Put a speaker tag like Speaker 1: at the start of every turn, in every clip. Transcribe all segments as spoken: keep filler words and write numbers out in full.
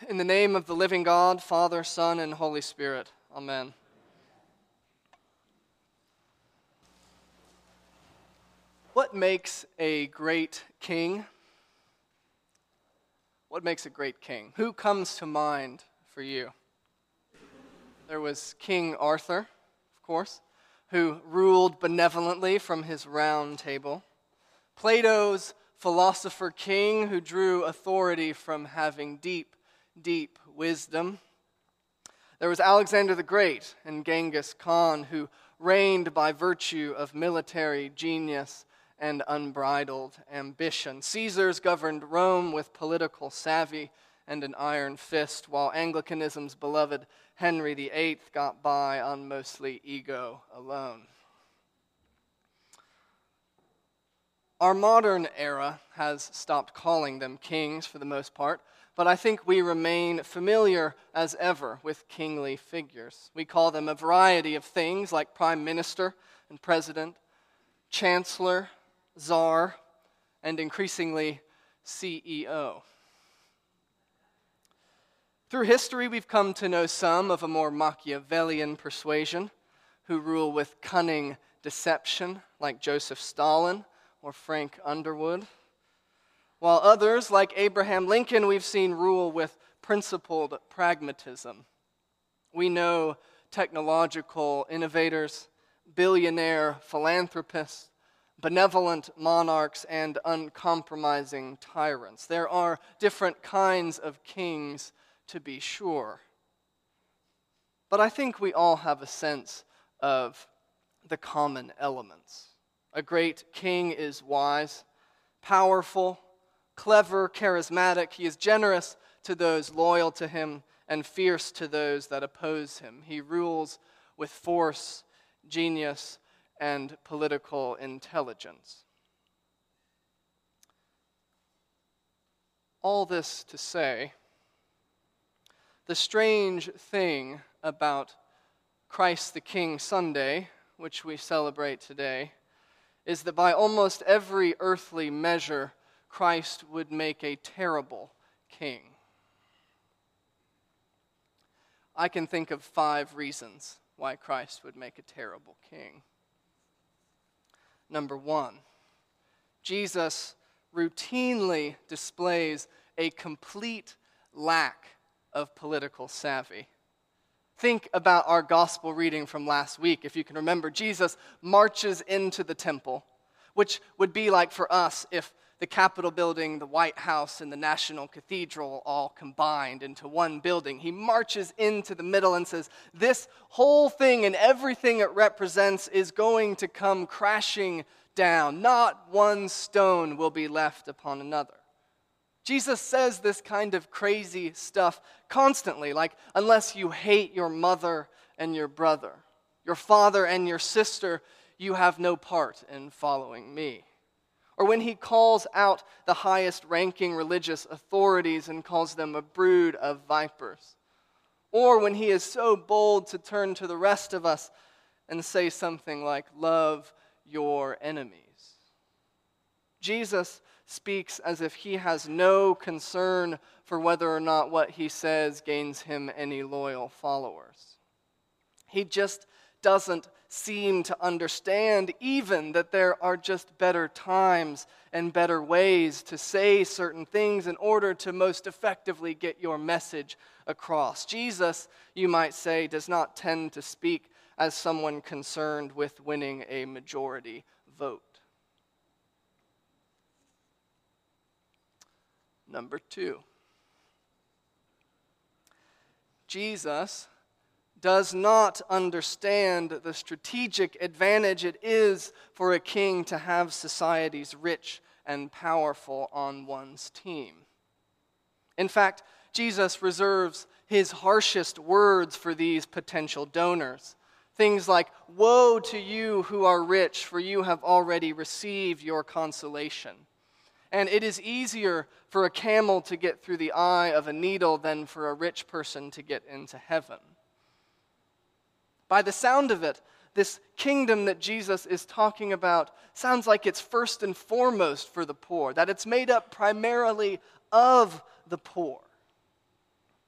Speaker 1: In the name of the living God, Father, Son, and Holy Spirit. Amen. What makes a great king? What makes a great king? Who comes to mind for you? There was King Arthur, of course, who ruled benevolently from his round table. Plato's philosopher king, who drew authority from having deep, deep wisdom. There was Alexander the Great and Genghis Khan, who reigned by virtue of military genius and unbridled ambition. Caesars governed Rome with political savvy and an iron fist, while Anglicanism's beloved Henry the Eighth got by on mostly ego alone. Our modern era has stopped calling them kings for the most part, but I think we remain familiar as ever with kingly figures. We call them a variety of things like prime minister and president, chancellor, czar, and increasingly C E O. Through history, we've come to know some of a more Machiavellian persuasion who rule with cunning deception, like Joseph Stalin or Frank Underwood, while others, like Abraham Lincoln, we've seen rule with principled pragmatism. We know technological innovators, billionaire philanthropists, benevolent monarchs, and uncompromising tyrants. There are different kinds of kings, to be sure. But I think we all have a sense of the common elements. A great king is wise, powerful, clever, charismatic. He is generous to those loyal to him and fierce to those that oppose him. He rules with force, genius, and political intelligence. All this to say, the strange thing about Christ the King Sunday, which we celebrate today, is that by almost every earthly measure, Christ would make a terrible king. I can think of five reasons why Christ would make a terrible king. Number one, Jesus routinely displays a complete lack of political savvy. Think about our gospel reading from last week. If you can remember, Jesus marches into the temple, which would be like for us if the Capitol building, the White House, and the National Cathedral all combined into one building. He marches into the middle and says, this whole thing and everything it represents is going to come crashing down. Not one stone will be left upon another. Jesus says this kind of crazy stuff constantly, like, unless you hate your mother and your brother, your father and your sister, you have no part in following me. Or when he calls out the highest ranking religious authorities and calls them a brood of vipers. Or when he is so bold to turn to the rest of us and say something like, love your enemies. Jesus speaks as if he has no concern for whether or not what he says gains him any loyal followers. He just doesn't seem to understand even that there are just better times and better ways to say certain things in order to most effectively get your message across. Jesus, you might say, does not tend to speak as someone concerned with winning a majority vote. Number two, Jesus does not understand the strategic advantage it is for a king to have societies rich and powerful on one's team. In fact, Jesus reserves his harshest words for these potential donors. Things like, woe to you who are rich, for you have already received your consolation. And it is easier for a camel to get through the eye of a needle than for a rich person to get into heaven. By the sound of it, this kingdom that Jesus is talking about sounds like it's first and foremost for the poor, that it's made up primarily of the poor.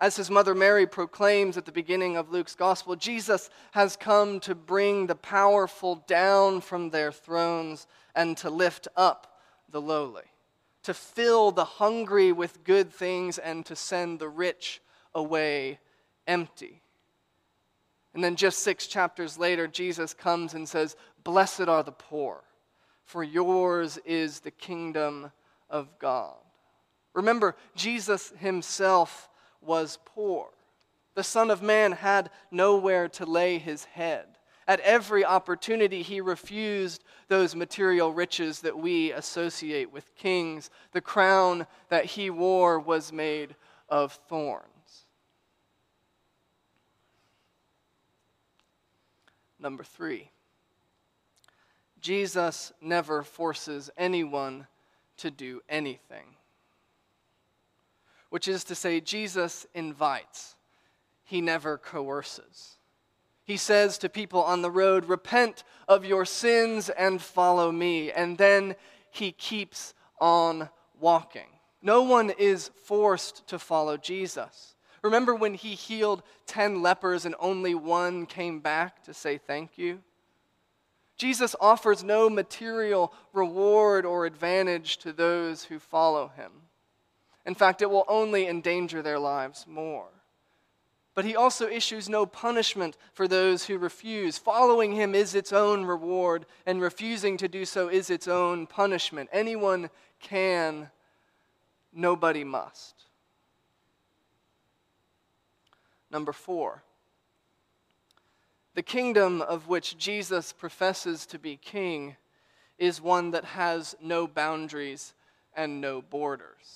Speaker 1: As his mother Mary proclaims at the beginning of Luke's gospel, Jesus has come to bring the powerful down from their thrones and to lift up the lowly, to fill the hungry with good things and to send the rich away empty. And then just six chapters later, Jesus comes and says, "Blessed are the poor, for yours is the kingdom of God." Remember, Jesus himself was poor. The Son of Man had nowhere to lay his head. At every opportunity, he refused those material riches that we associate with kings. The crown that he wore was made of thorns. Number three, Jesus never forces anyone to do anything. Which is to say, Jesus invites. He never coerces. He says to people on the road, "Repent of your sins and follow me." And then he keeps on walking. No one is forced to follow Jesus. Remember when he healed ten lepers and only one came back to say thank you? Jesus offers no material reward or advantage to those who follow him. In fact, it will only endanger their lives more. But he also issues no punishment for those who refuse. Following him is its own reward, and refusing to do so is its own punishment. Anyone can, nobody must. Number four, the kingdom of which Jesus professes to be king is one that has no boundaries and no borders.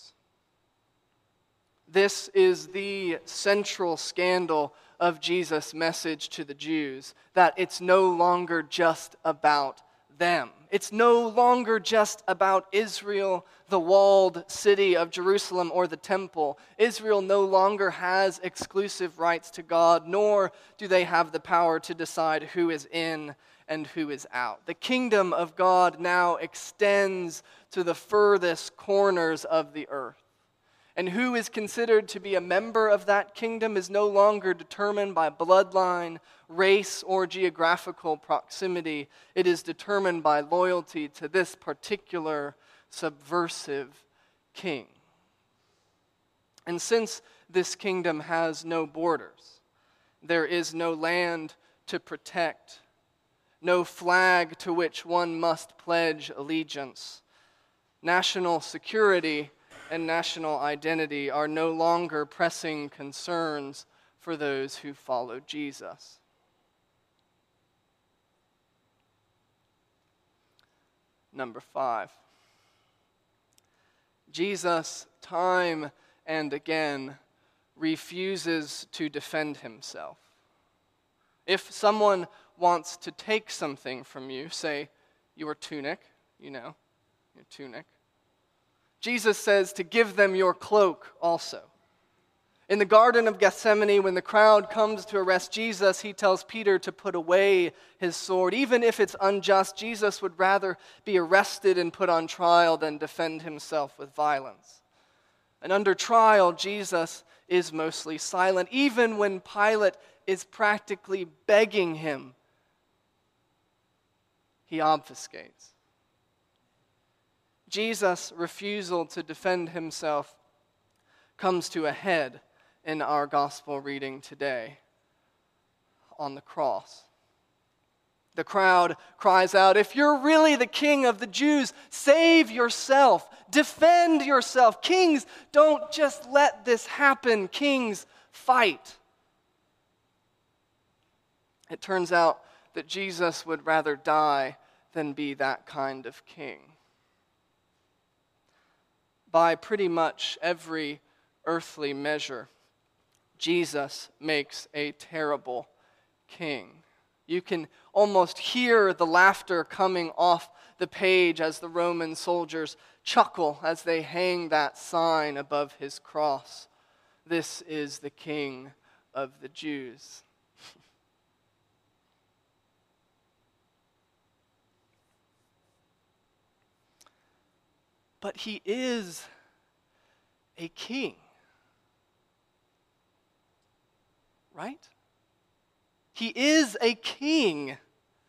Speaker 1: This is the central scandal of Jesus' message to the Jews, that it's no longer just about them. It's no longer just about Israel, the walled city of Jerusalem, or the temple. Israel no longer has exclusive rights to God, nor do they have the power to decide who is in and who is out. The kingdom of God now extends to the furthest corners of the earth. And who is considered to be a member of that kingdom is no longer determined by bloodline, race, or geographical proximity. It is determined by loyalty to this particular subversive king. And since this kingdom has no borders, there is no land to protect, no flag to which one must pledge allegiance. National security and national identity are no longer pressing concerns for those who follow Jesus. Number five, Jesus, time and again, refuses to defend himself. If someone wants to take something from you, say your tunic, you know, your tunic, Jesus says to give them your cloak also. In the Garden of Gethsemane, when the crowd comes to arrest Jesus, he tells Peter to put away his sword. Even if it's unjust, Jesus would rather be arrested and put on trial than defend himself with violence. And under trial, Jesus is mostly silent, even when Pilate is practically begging him. He obfuscates. Jesus' refusal to defend himself comes to a head in our gospel reading today on the cross. The crowd cries out, "If you're really the king of the Jews, save yourself, defend yourself. Kings, don't just let this happen. Kings, fight." It turns out that Jesus would rather die than be that kind of king. By pretty much every earthly measure, Jesus makes a terrible king. You can almost hear the laughter coming off the page as the Roman soldiers chuckle as they hang that sign above his cross. "This is the King of the Jews." But he is a king. right? He is a king.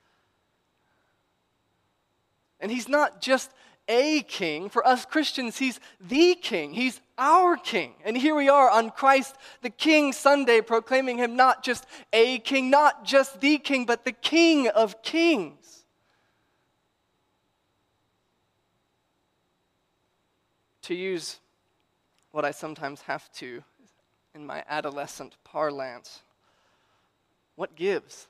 Speaker 1: And he's not just a king. For us Christians, he's the king. He's our king. And here we are on Christ the King Sunday, proclaiming him not just a king, not just the king, but the King of kings. To use what I sometimes have to in my adolescent parlance, what gives?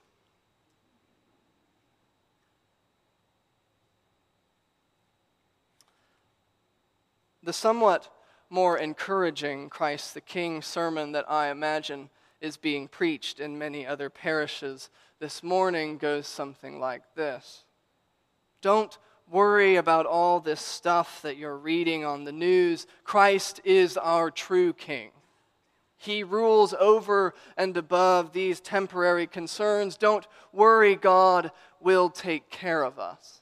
Speaker 1: The somewhat more encouraging Christ the King sermon that I imagine is being preached in many other parishes this morning goes something like this. Don't worry about all this stuff that you're reading on the news. Christ is our true King. He rules over and above these temporary concerns. Don't worry, God will take care of us.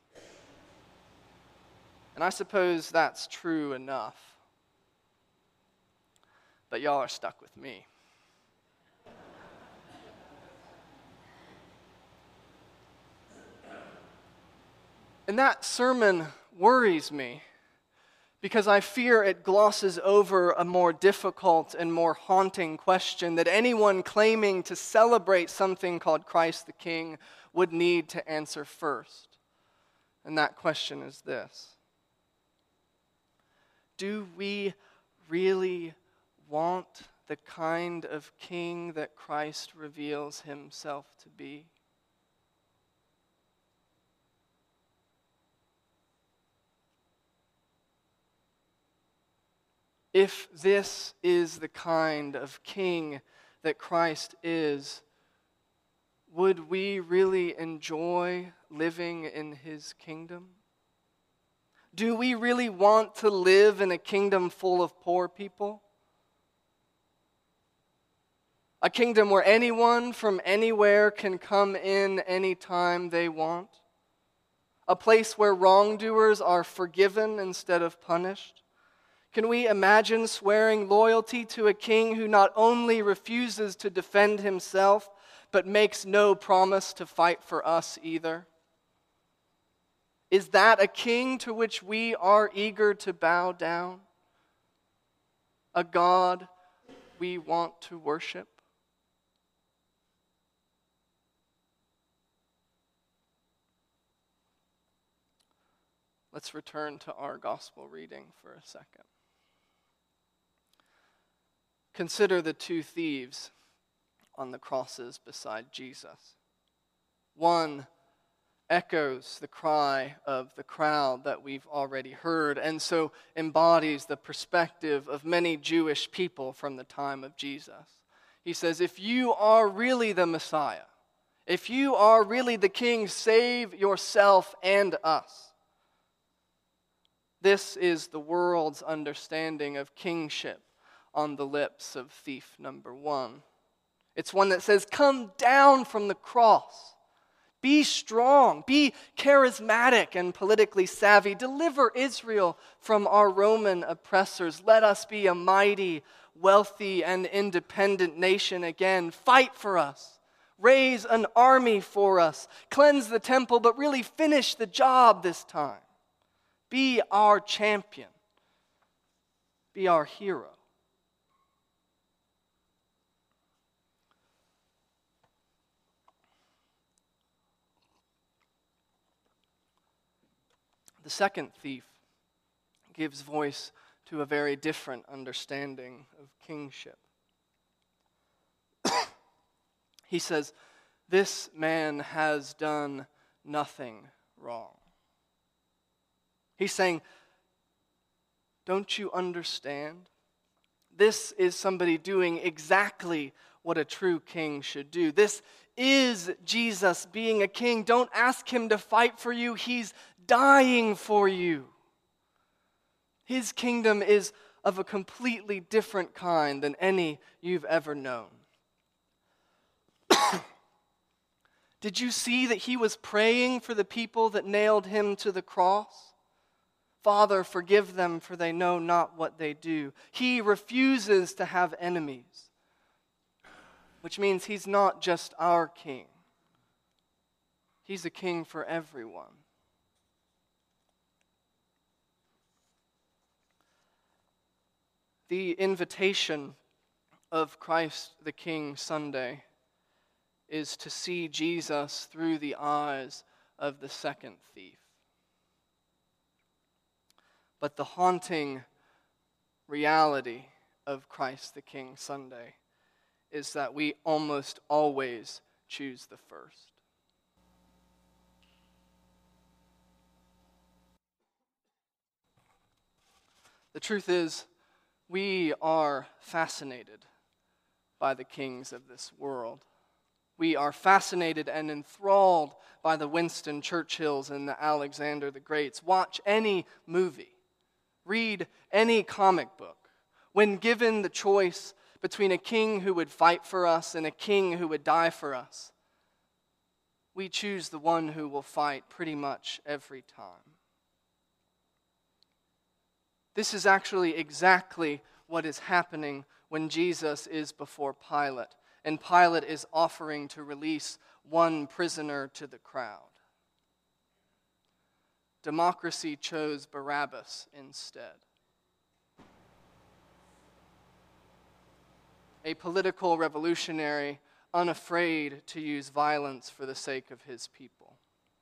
Speaker 1: And I suppose that's true enough. But y'all are stuck with me. And that sermon worries me because I fear it glosses over a more difficult and more haunting question that anyone claiming to celebrate something called Christ the King would need to answer first. And that question is this: do we really want the kind of king that Christ reveals himself to be? If this is the kind of king that Christ is, would we really enjoy living in his kingdom? Do we really want to live in a kingdom full of poor people? A kingdom where anyone from anywhere can come in anytime they want? A place where wrongdoers are forgiven instead of punished? Can we imagine swearing loyalty to a king who not only refuses to defend himself, but makes no promise to fight for us either? Is that a king to which we are eager to bow down? A God we want to worship? Let's return to our gospel reading for a second. Consider the two thieves on the crosses beside Jesus. One echoes the cry of the crowd that we've already heard, and so embodies the perspective of many Jewish people from the time of Jesus. He says, if you are really the Messiah, if you are really the King, save yourself and us. This is the world's understanding of kingship on the lips of thief number one. It's one that says, come down from the cross. Be strong. Be charismatic and politically savvy. Deliver Israel from our Roman oppressors. Let us be a mighty, wealthy, and independent nation again. Fight for us. Raise an army for us. Cleanse the temple, but really finish the job this time. Be our champion. Be our hero. The second thief gives voice to a very different understanding of kingship. He says, this man has done nothing wrong. He's saying, don't you understand? This is somebody doing exactly what a true king should do. This is Jesus being a king. Don't ask him to fight for you. He's dying for you. His kingdom is of a completely different kind than any you've ever known. Did you see that he was praying for the people that nailed him to the cross? Father, forgive them, for they know not what they do. He refuses to have enemies. which means he's not just our king. He's a king for everyone. The invitation of Christ the King Sunday is to see Jesus through the eyes of the second thief. But the haunting reality of Christ the King Sunday is that we almost always choose the first. The truth is, we are fascinated by the kings of this world. We are fascinated and enthralled by the Winston Churchills and the Alexander the Greats. Watch any movie. Read any comic book. When given the choice between a king who would fight for us and a king who would die for us, we choose the one who will fight pretty much every time. This is actually exactly what is happening when Jesus is before Pilate, and Pilate is offering to release one prisoner to the crowd. Democracy chose Barabbas instead. A political revolutionary unafraid to use violence for the sake of his people.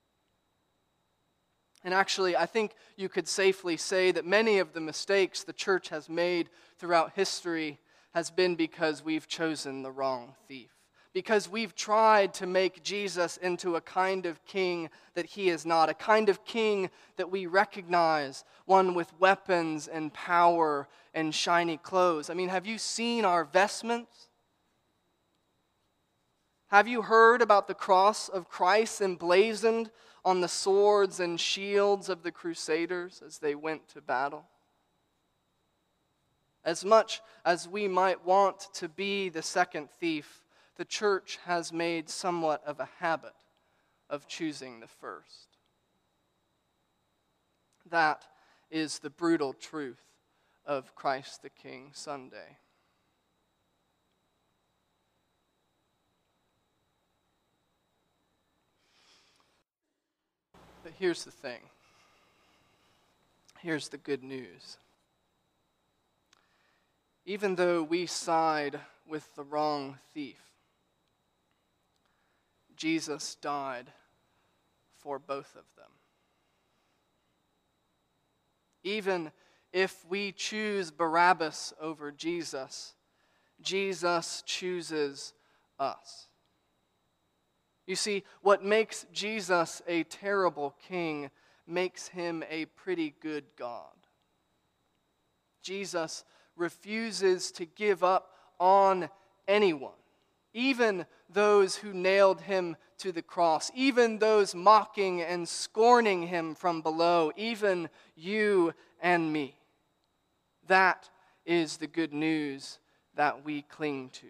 Speaker 1: And actually, I think you could safely say that many of the mistakes the church has made throughout history has been because we've chosen the wrong thief. Because we've tried to make Jesus into a kind of king that he is not, a kind of king that we recognize, one with weapons and power and shiny clothes. I mean, have you seen our vestments? Have you heard about the cross of Christ emblazoned on the swords and shields of the Crusaders as they went to battle? As much as we might want to be the second thief, the church has made somewhat of a habit of choosing the first. That is the brutal truth of Christ the King Sunday. But here's the thing. Here's the good news. Even though we side with the wrong thief, Jesus died for both of them. Even if we choose Barabbas over Jesus, Jesus chooses us. You see, what makes Jesus a terrible king makes him a pretty good God. Jesus refuses to give up on anyone, even those who nailed him to the cross, even those mocking and scorning him from below, even you and me. That is the good news that we cling to.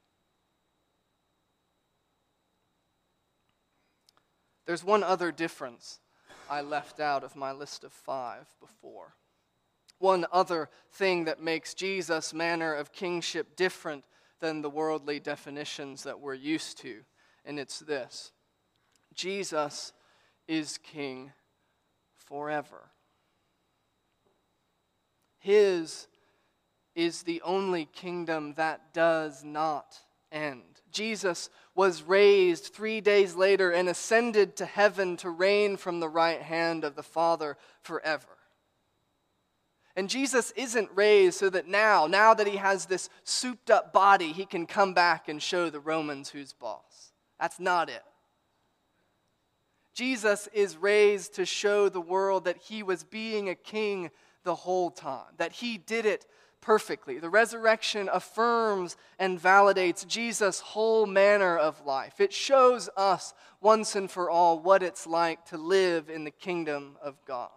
Speaker 1: There's one other difference I left out of my list of five before. One other thing that makes Jesus' manner of kingship different than the worldly definitions that we're used to, and it's this: Jesus is king forever. His is the only kingdom that does not end. Jesus was raised three days later and ascended to heaven to reign from the right hand of the Father forever. And Jesus isn't raised so that now, now that he has this souped up body, he can come back and show the Romans who's boss. That's not it. Jesus is raised to show the world that he was being a king the whole time, that he did it perfectly. The resurrection affirms and validates Jesus' whole manner of life. It shows us once and for all what it's like to live in the kingdom of God.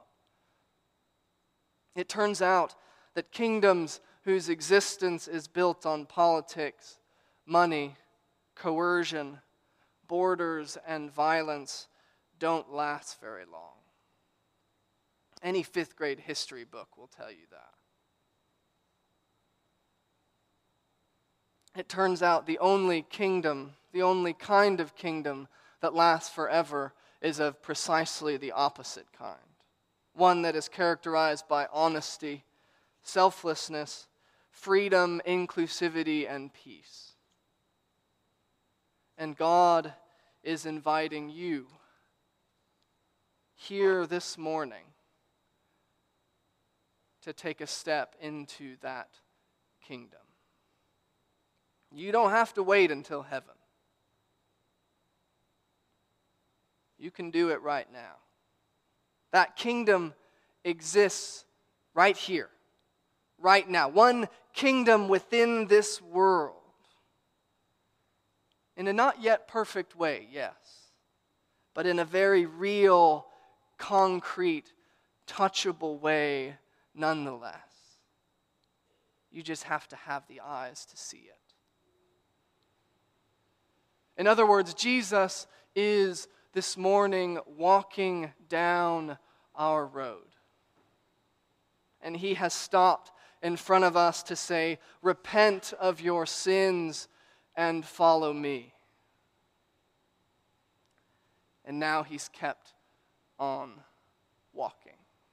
Speaker 1: It turns out that kingdoms whose existence is built on politics, money, coercion, borders, and violence don't last very long. Any fifth grade history book will tell you that. It turns out the only kingdom, the only kind of kingdom that lasts forever is of precisely the opposite kind. One that is characterized by honesty, selflessness, freedom, inclusivity, and peace. And God is inviting you here this morning to take a step into that kingdom. You don't have to wait until heaven. You can do it right now. That kingdom exists right here, right now. One kingdom within this world. In a not yet perfect way, yes, but in a very real, concrete, touchable way nonetheless. You just have to have the eyes to see it. In other words, Jesus is this morning walking down our road. And he has stopped in front of us to say, repent of your sins and follow me. And now he's kept on walking.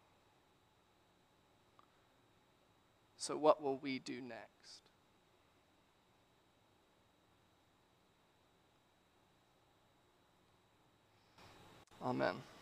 Speaker 1: So what will we do next? Amen.